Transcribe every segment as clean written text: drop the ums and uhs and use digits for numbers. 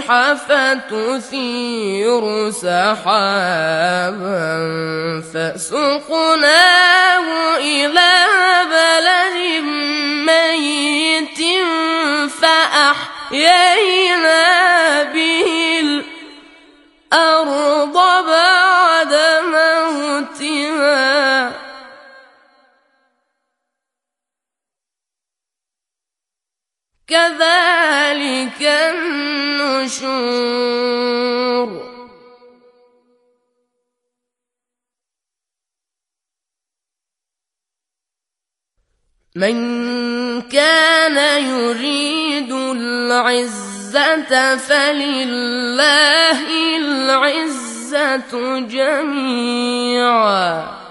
الريح فتثير سحابا فسقناه إلى بلد ميت فأحيينا به الأرض بعد موتها كذلك النشور. من كان يريد العزة فلله العزة جميعا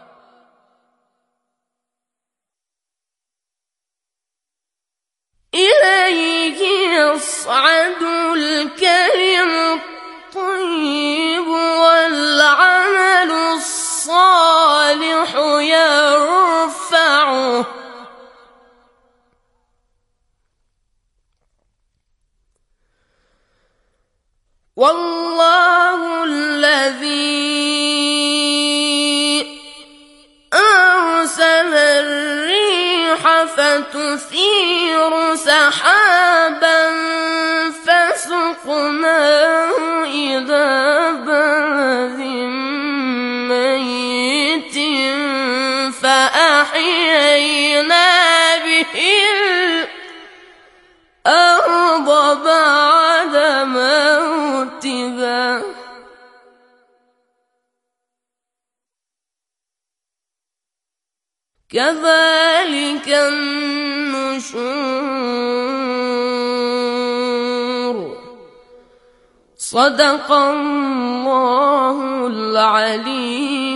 إليه يصعد الكلم الطيب والعمل الصالح يرفعه والله الذي أرسل الريح فتثير سحابا فسقناه إلى بلد ميت فأحيينا به الأرض بعد موتها كذلك النشور. صدق الله العلي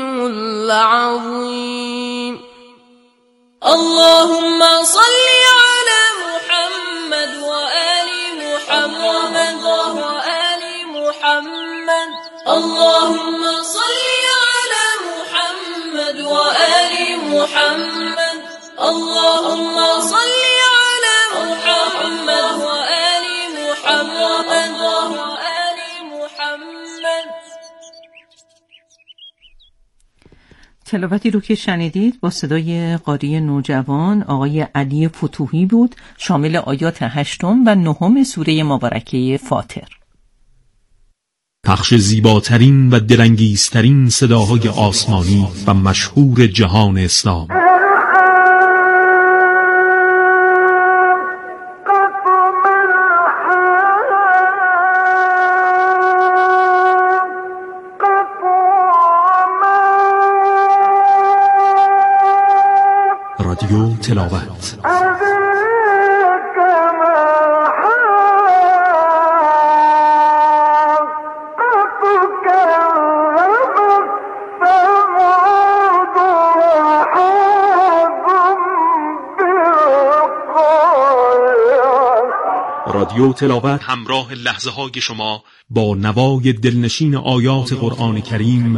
العظيم. اللهم صل على محمد وآل محمد وآل محمد. اللهم صل على محمد وآل محمد. اللهم صل على محمد وآل محمد وآل محمد. تلاوتی رو که شنیدید با صدای قاری نوجوان آقای علی فتوحی بود، شامل آیات 8 و 9 سوره مبارکه فاطر. پخش زیباترین و دلانگیزترین صداهای آسمانی و مشهور جهان اسلام. رادیو تلاوت. رادیو تلاوت همراه لحظه های شما با نوای دلنشین آیات قرآن کریم.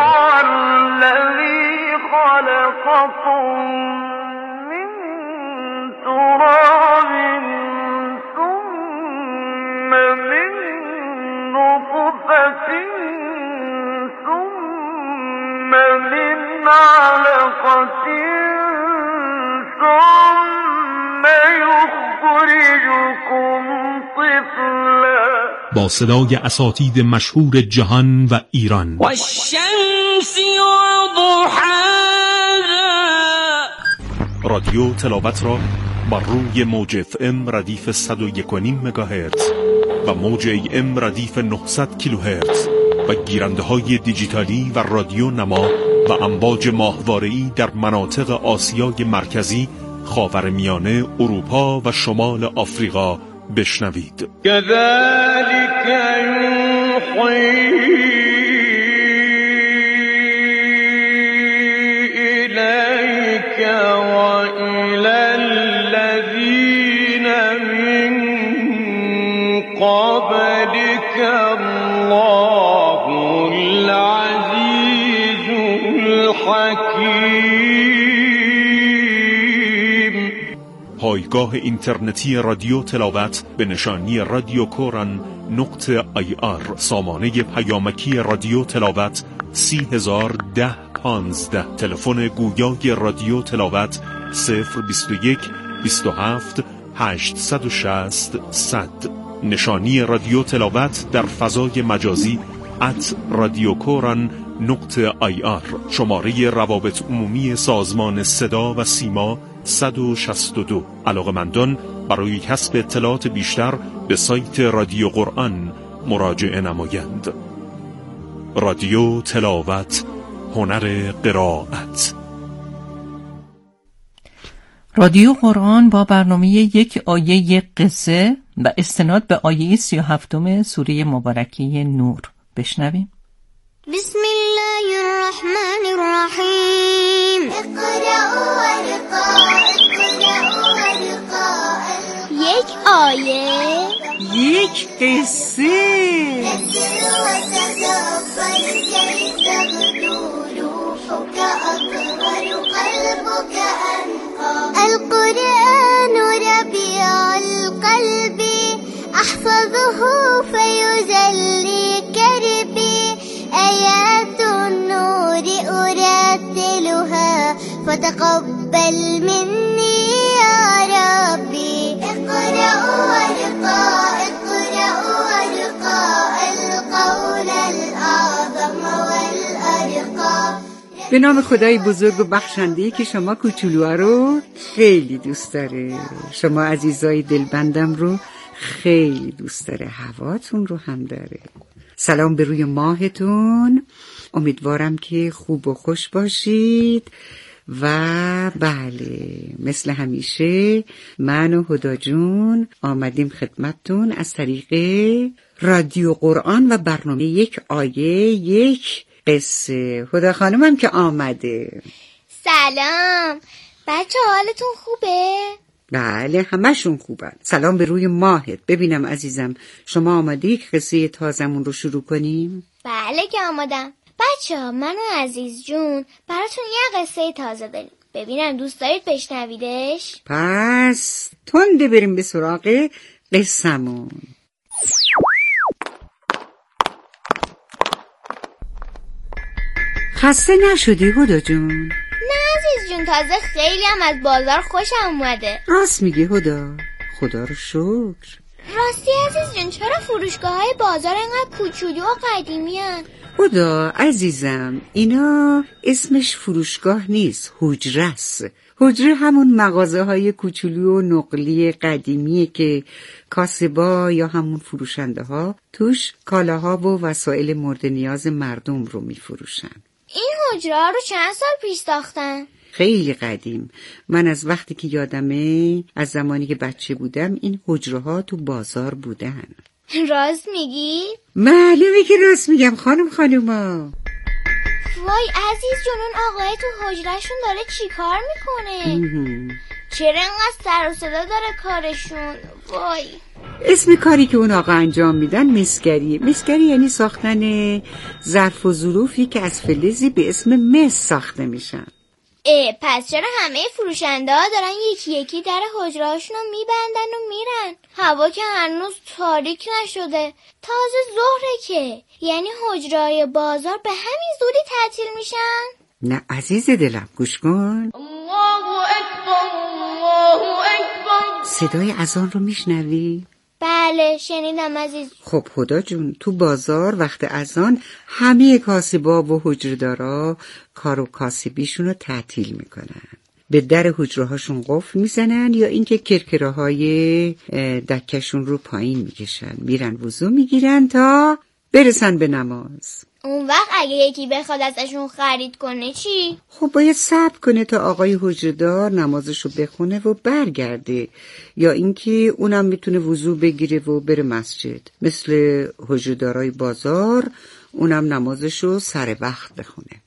الذی خلقکم من تراب ثم من نطفة ثم من علقة ثم یخرجکم طفلا. با صدای اساتید مشهور جهان و ایران. والشمس وضحاها. رادیو تلاوت را بر روی موج FM ردیف 101.5 مگاهرتز و موج AM ردیف 900 کیلوهرتز و گیرنده های دیجیتالی و رادیو نما و امواج ماهواره‌ای در مناطق آسیای مرکزی، خاورمیانه، اروپا و شمال آفریقا بشنوید. كذلك يوحي إليك وإلى الذين من قبلك الله العزيز الحكيم. فرودگاه اینترنتی رادیو تلاوت به نشانی radiokoran.ir. سامانه پیامکی رادیو تلاوت 301015. تلفن گویای رادیو تلاوت 021 27 860 100. نشانی رادیو تلاوت در فضای مجازی @radiokoran.ir. شماره روابط عمومی سازمان صدا و سیما 162. علاقه‌مندان برای کسب اطلاعات بیشتر به سایت رادیو قرآن مراجعه نمایند. رادیو تلاوت، هنر قرائت. رادیو قرآن با برنامه یک آیه یک قصه و استناد به آیه 37 سوره مبارکه نور بشنویم. بسم الله الرحمن الرحیم. اقرأوا ورقاء. یک آیه یک قصه. القرآن ربيع القلب أحفظه فيجلي كربي آيات النور أرتلها فتقبل مني يا ربي. اقرأوا ورقاء القول الأعظم والأرقى. به نام خدای بزرگ و بخشنده که شما کوچولوها رو خیلی دوست داره، شما عزیزای دلبندم رو خیلی دوست داره، هواتون رو هم داره. سلام به روی ماهتون، امیدوارم که خوب و خوش باشید. و بله، مثل همیشه من و هدا جون آمدیم خدمتتون از طریق رادیو قرآن و برنامه یک آیه یک قصه. هدا خانمم که آمده. سلام بچه، حالتون خوبه؟ بله همشون خوبن. سلام به روی ماهت. ببینم عزیزم شما آماده یک قصه تازمون رو شروع کنیم؟ بله که آمادم. بچه ها، من و عزیز جون براتون یه قصه تازه داریم. ببینم دوست دارید بشنویدش؟ پس تنده بریم به سراغ قصه‌مون. خسته نشدی هدا جون؟ نه عزیز جون، تازه خیلی هم از بازار خوشم اومده. راست میگی هدا، خدا رو شکر. راستی عزیز جون، چرا فروشگاه‌های بازار اینقدر کوچولو و قدیمی هن؟ هدا عزیزم، اینا اسمش فروشگاه نیست، حجره است. حجره همون مغازه های کوچولو و نقلی قدیمیه که کاسبا یا همون فروشنده ها توش کالاها و وسایل مورد نیاز مردم رو میفروشن. این حجره ها رو چند سال پیش ساختن؟ خیلی قدیم. من از وقتی که یادمه، از زمانی که بچه بودم، این حجره ها تو بازار بودن. راست میگی؟ معلومه که راست میگم خانوما. وای عزیز جون، اون آقای تو حجرهشون داره چی کار میکنه؟ چرا اینقدر سر و صدا داره کارشون؟ وای. اسم کاری که اون آقا انجام میدن مسگریه. مسگری یعنی ساختن ظرف و ظروفی که از فلزی به اسم مس ساخته میشن. پس چرا همه فروشنده ها دارن یکی یکی در حجره هاشون رو میبندن و میرن؟ هوا که هنوز تاریک نشده، تازه ظهره که، یعنی حجره های بازار به همین زودی تعطیل میشن؟ نه عزیز دلم، گوش کن. الله اکبر، الله اکبر. صدای اذان رو میشنوی؟ بله شنیدم عزیز. خب هدا جون، تو بازار وقت اذان همه کاسبا و حجره‌دارا کار و کاسبیشون رو تعطیل میکنن. به در حجره هاشون قفل میزنن یا اینکه کرکره های دکشون رو پایین میکشن، میرن وضو میگیرن تا برسن به نماز. اون وقت اگه یکی بخواد ازشون خرید کنه چی؟ خب باید صبر کنه تا آقای حجره‌دار نمازشو بخونه و برگرده، یا اینکه اونم میتونه وضو بگیره و بره مسجد. مثل حجره‌دارای بازار اونم نمازشو سر وقت بخونه.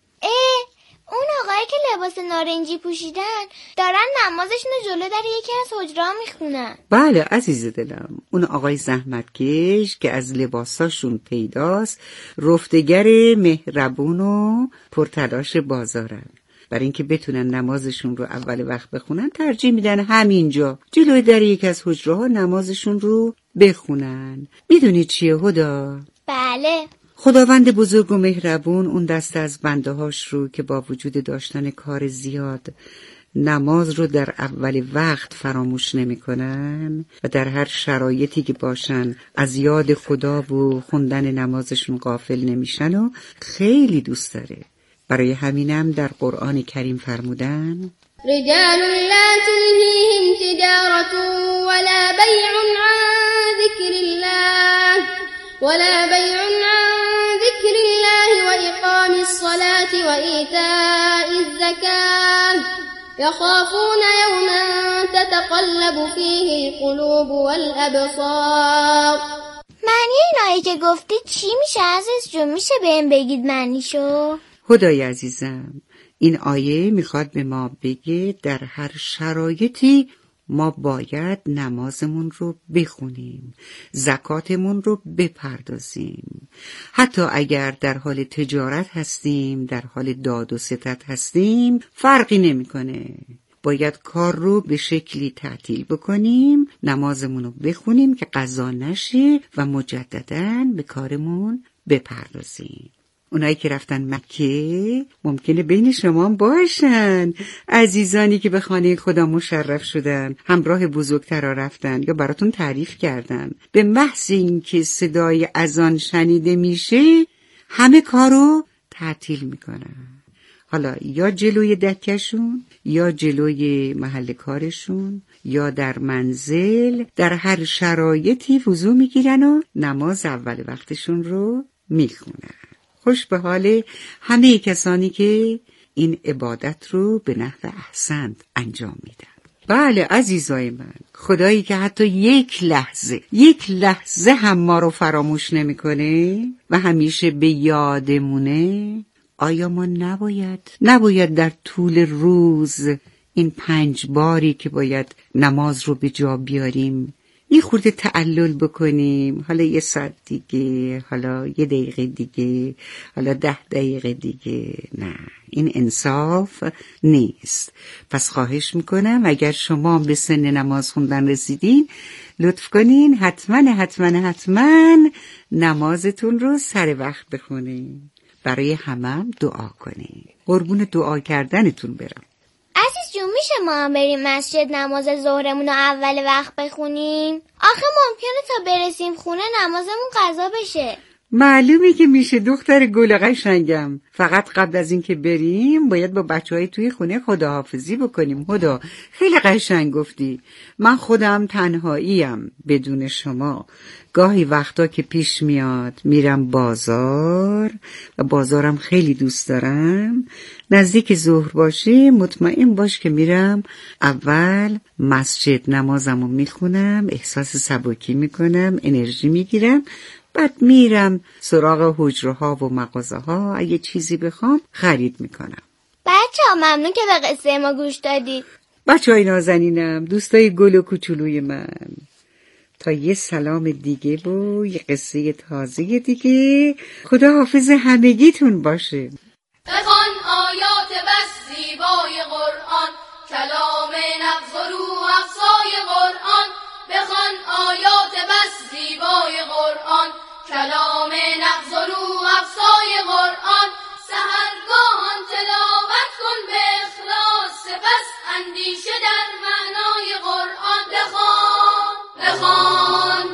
اون آقایی که لباس نارنجی پوشیدن دارن نمازشون جلو در یکی از حجره‌ها میخونن. بله عزیز دلم، اون آقای زحمتکش که از لباساشون پیداست، رفتگر مهربون و پرتلاش بازارن. برای اینکه بتونن نمازشون رو اول وقت بخونن ترجیح میدن همینجا جلوی در یک از حجره‌ها نمازشون رو بخونن. میدونی چیه هدا؟ بله. خداوند بزرگ و مهربون اون دسته از بنده هاش رو که با وجود داشتن کار زیاد نماز رو در اول وقت فراموش نمی کنن و در هر شرایطی که باشن از یاد خدا و خوندن نمازشون غافل نمیشن و خیلی دوست داره. برای همینم در قرآن کریم فرمودن رجال لا تلهیهم تجارت ولا بیع عن ذکر الله و اقام الصلاة و ایتاء الزکاة یخافون یوما تتقلب فیه القلوب والابصار. معنی این آیه که گفتی چی میشه عزیز جون؟ میشه بهم بگید معنیشو؟ خدای عزیزم این آیه میخواد به ما بگه در هر شرایطی ما باید نمازمون رو بخونیم، زکاتمون رو بپردازیم. حتی اگر در حال تجارت هستیم، در حال داد و ستد هستیم، فرقی نمیکنه. باید کار رو به شکلی تعطیل بکنیم، نمازمون رو بخونیم که قضا نشه و مجدداً به کارمون بپردازیم. اونایی که رفتن مکه ممکنه بین شما هم باشن، عزیزانی که به خانه خدا مشرف شدن، همراه بزرگترها رفتن یا براتون تعریف کردن. به محض اینکه صدای اذان شنیده میشه همه کارو تعطیل میکنن. حالا یا جلوی دکشون یا جلوی محل کارشون یا در منزل، در هر شرایطی وضو میگیرن و نماز اول وقتشون رو میخونن. خوش به حال همه کسانی که این عبادت رو به نحو احسن انجام میدن. بله عزیزای من، خدایی که حتی یک لحظه هم ما رو فراموش نمیکنه و همیشه به یادمونه، آیا ما نباید در طول روز این 5 باری که باید نماز رو به جا بیاریم یه خورده تعلل بکنیم؟ حالا 1 ساعت دیگه، حالا 1 دقیقه دیگه، حالا 10 دقیقه دیگه. نه، این انصاف نیست. پس خواهش میکنم اگر شما به سن نماز خوندن رسیدین لطف کنین حتما نمازتون رو سر وقت بخونین. برای همم دعا کنین. قربون دعا کردنتون برم. عزیز جون میشه ما هم بریم مسجد نماز ظهرمون رو اول وقت بخونیم؟ آخه ممکنه تا برسیم خونه نمازمون قضا بشه. معلومه که میشه دختر گل قشنگم. فقط قبل از این که بریم باید با بچهای توی خونه خداحافظی بکنیم. خدا خیلی قشنگ گفتی. من خودم تنهاییم بدون شما. گاهی وقتا که پیش میاد میرم بازار و بازارم خیلی دوست دارم. نزدیک ظهر باشه مطمئن باش که میرم اول مسجد نمازمو میخونم، احساس سبکی میکنم، انرژی میگیرم، بعد میرم سراغ حجره‌ها و مغازه‌ها، اگه چیزی بخوام خرید میکنم. بچه‌ها ممنون که به قصه ما گوش دادید. بچه‌های نازنینم، دوستای گل و کوچولوی من، تا یه سلام دیگه و یه قصه تازه دیگه، خدا حافظ همگیتون باشه. بخوان آیات بس زیبای قرآن، کلام نغز و روح افزای قرآن. بخوان آیات بس زیبای قرآن، کلام نغز و روح افزای قرآن. سحرگاهان تلاوت کن به اخلاص، سپس اندیشه در معنای قرآن. بخوان.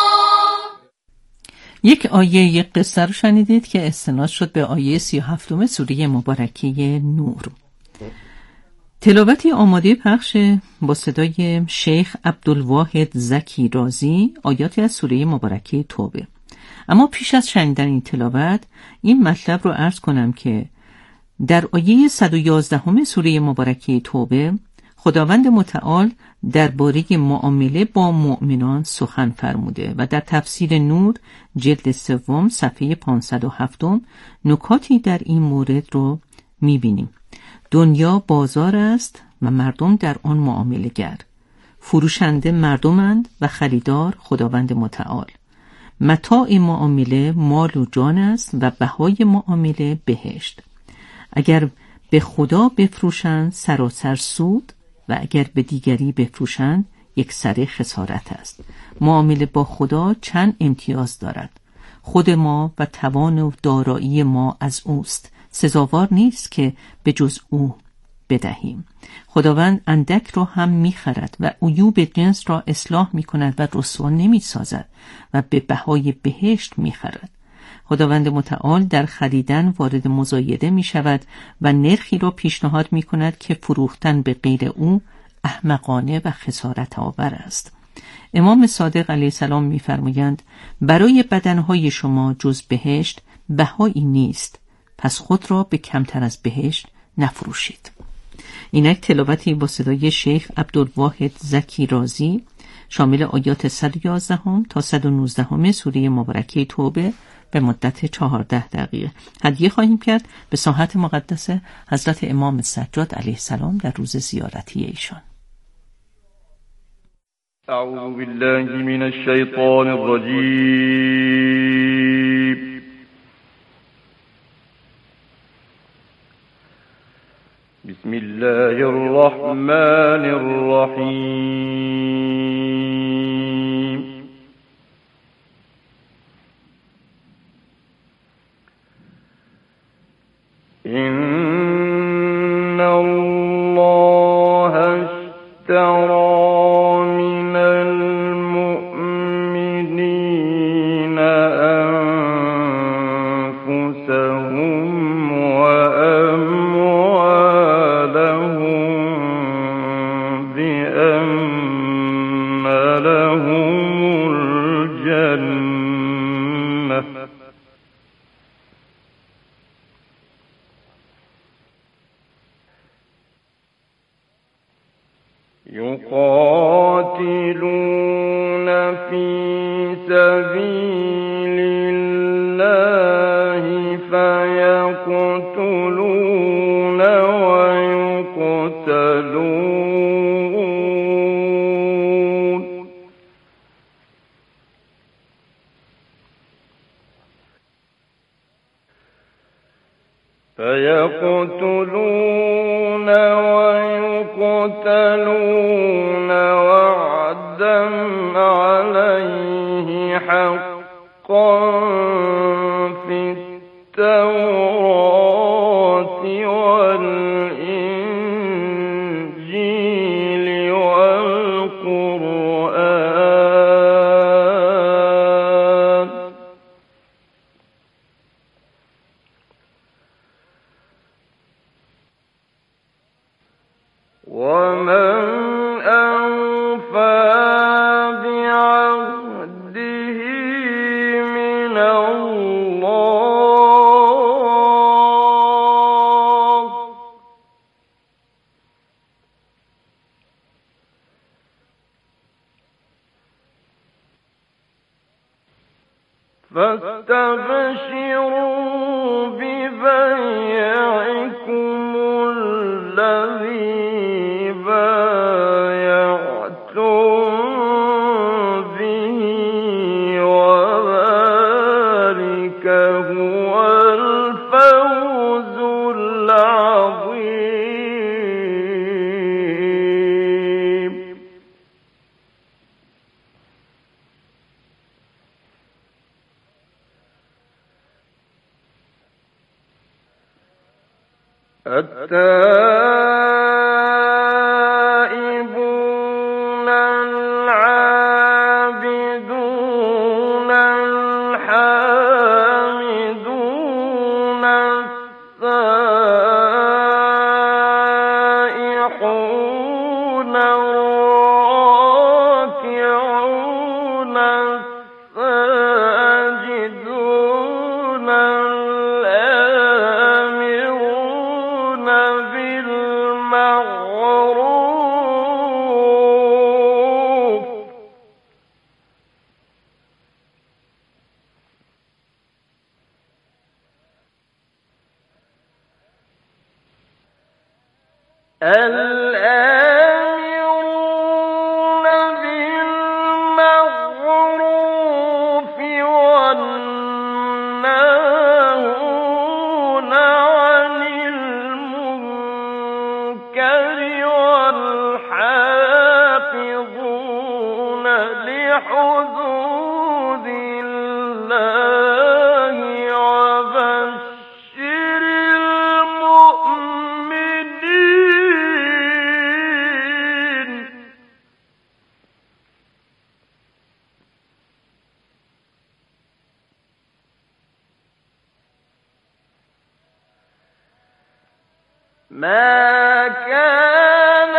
یک قصه رو شنیدید که استناد شد به آیه 37 سوره مبارکه نور. تلاوتی آماده پخش با صدای شیخ عبدالواحد زکی رازی، آیاتی از سوره مبارکه توبه. اما پیش از شنیدن این تلاوت این مطلب رو عرض کنم که در آیه 111 سوره مبارکه توبه خداوند متعال درباره معامله با مؤمنان سخن فرموده و در تفسیر نور جلد 3 صفحه 507 نکاتی در این مورد رو می‌بینیم. دنیا بازار است و مردم در آن معامله گر. فروشنده مردمند و خریدار خداوند متعال. متاع معامله مال و جان است و بهای معامله بهشت. اگر به خدا بفروشند سراسر سود و اگر به دیگری بفروشند یک سر خسارت است. معامله با خدا چند امتیاز دارد. خود ما و توان و دارایی ما از اوست. سزاوار نیست که به جز او بدهیم. خداوند اندک را هم می‌خرد و عیوب جنس را اصلاح می‌کند و رسوا نمی‌سازد و به بهای بهشت می‌خرد. خداوند متعال در خریدن وارد مزایده می‌شود و نرخی را پیشنهاد می‌کند که فروختن به غیر او احمقانه و خسارت آور است. امام صادق علیه السلام می‌فرمایند برای بدنهای شما جز بهشت بهایی نیست، پس خود را به کمتر از بهشت نفروشید. اینک تلاوتی با صدای شیخ عبدالواحد زکی رازی شامل آیات 111 تا 119 سوره مبارکه توبه به مدت 14 دقیقه هدیه خواهیم کرد به ساحت مقدس حضرت امام سجاد علیه السلام در روز زیارتی ایشان. اعوذ بالله من الشیطان الرجیم. بسم الله الرحمن الرحیم. ان الله اشترى من المؤمنین انفسهم واموالهم بأن لهم الجنة يقاتلون في سبيل الله فيقتلون ويقتلون وعدا عليه حقا في التوراة والإنجيل والقرآن ومن أوفى بعهده من الله فاستبشروا ببيعكم الذي بايعتم به وذلك هو الفوز العظيم. التائبون العابدون الحامدون السائحون الراكعون الساجدون الآمرون بالمعروف الآمرون بالمعروف والناهون عن المنكر ما كان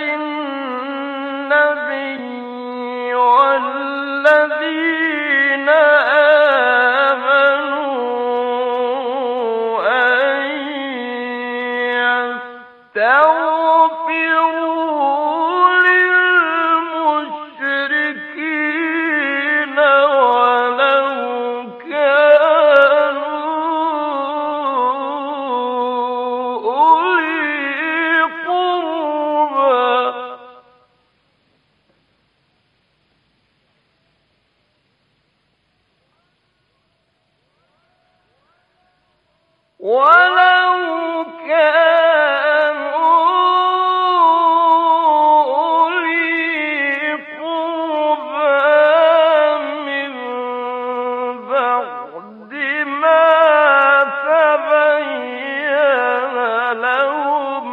للنبي والذين آمنوا أن يستغفروا للمشركين ولو كانوا أولي قربى ولو كانوا أولي قربى من بعد ما تبين لهم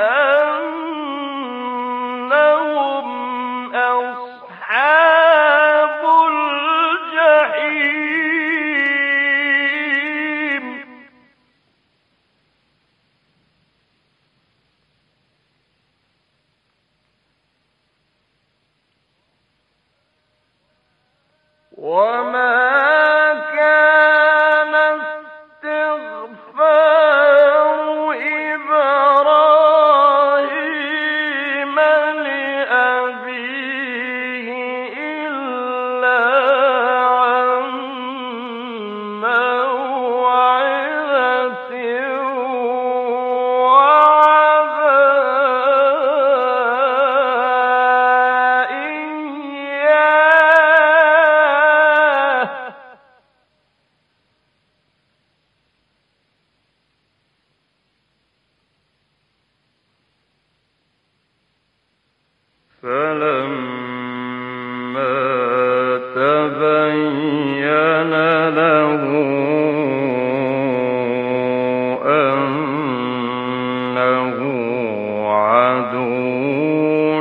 أنهم أصحاب الجحيم وما كان استغفار إبراهيم لأبيه إلا عن موعظة وعدها إياه فلما تبين له أنه عدو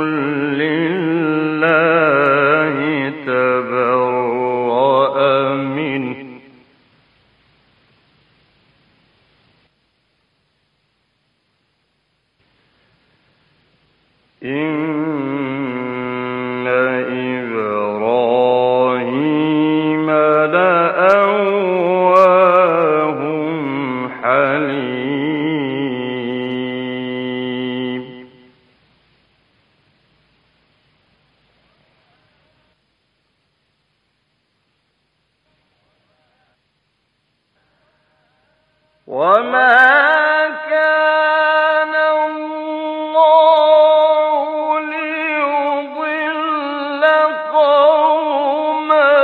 لله تبرأ منه إن إبراهيم لأواه حليم وما كان الله ليضل قوما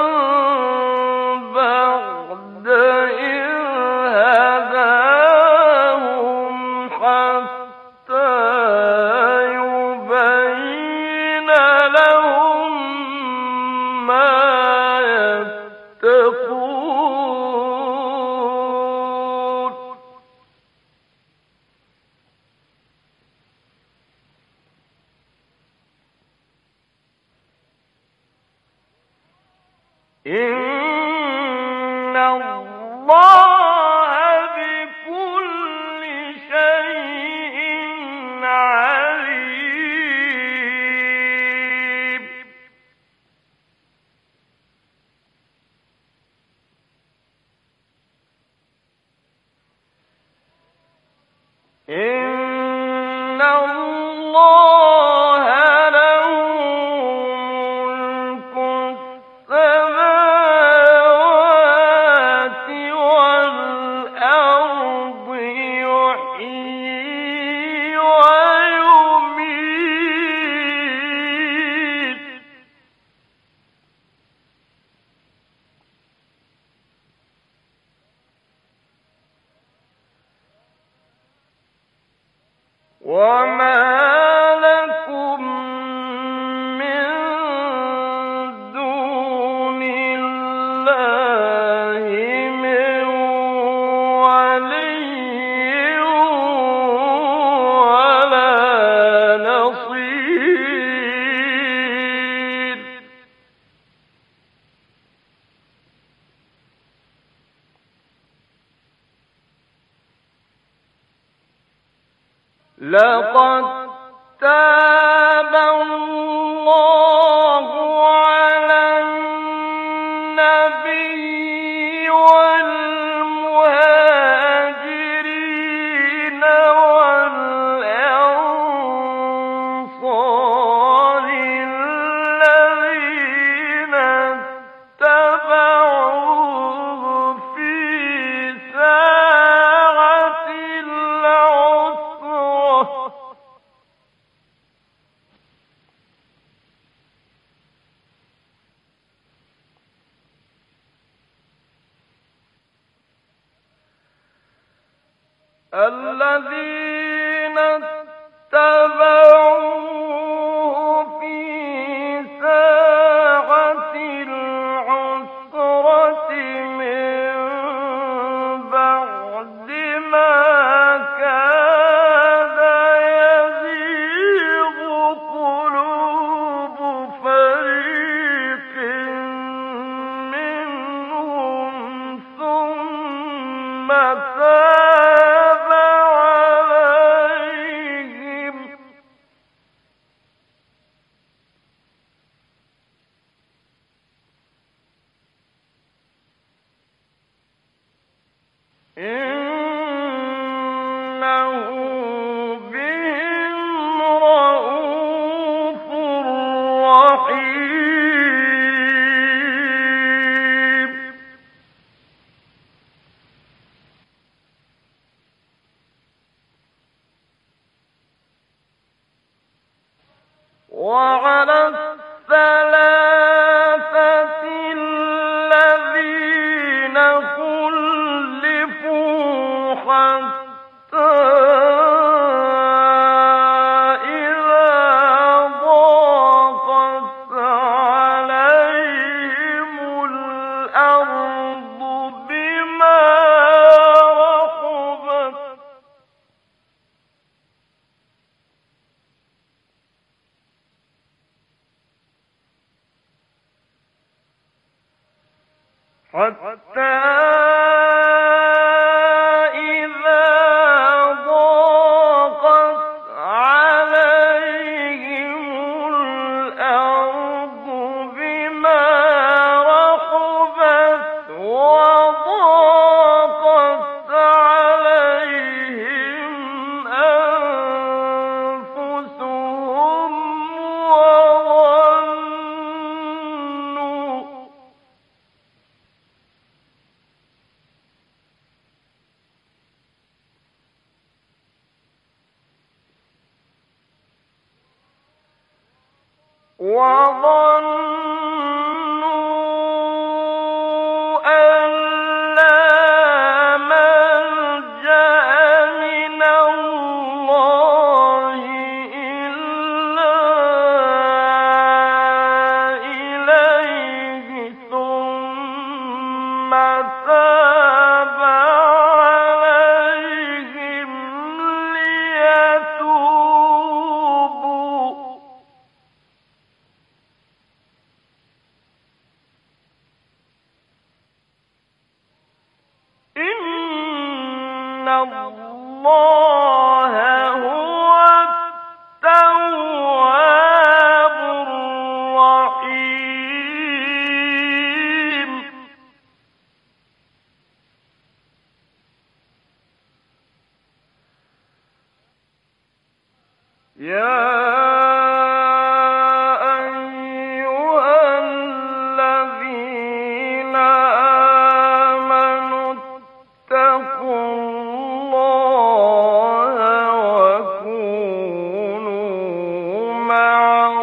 بعد إذ هداهم حتى يبين لهم ما يتقون إن الله بكل شيء عليم إن الله له ملك السماوات والأرض يحيي ويميت وما لكم من دون الله من ولي ولا نصير لقد تاب الله على النبي والمهاجرين والأنصار الذين اتبعوه في ساعة العسرة الذين اتبعوه في ساعة العسرة من بعد ما كاد يزيغ قلوب فريق منهم ثم تاب عليهم إنه بهم رءوف رحيم وعلى الثلاثة الذين خلفوا حتى إذا ضاقت عليهم الأرض بما رحبت حتى إذا ضاقت عليهم الأرض بما رحبت وضاقت عليهم أنفسهم وظنوا أن لا ملجأ من الله إلا إليه ثم تاب عليهم ليتوبوا إن الله هو التواب الرحيم يا أيها الذين آمنوا اتقوا الله وكونوا مع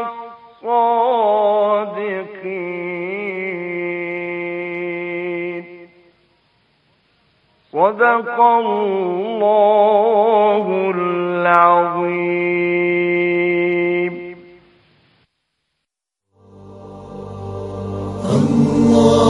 الصادقين صدق الله العظيم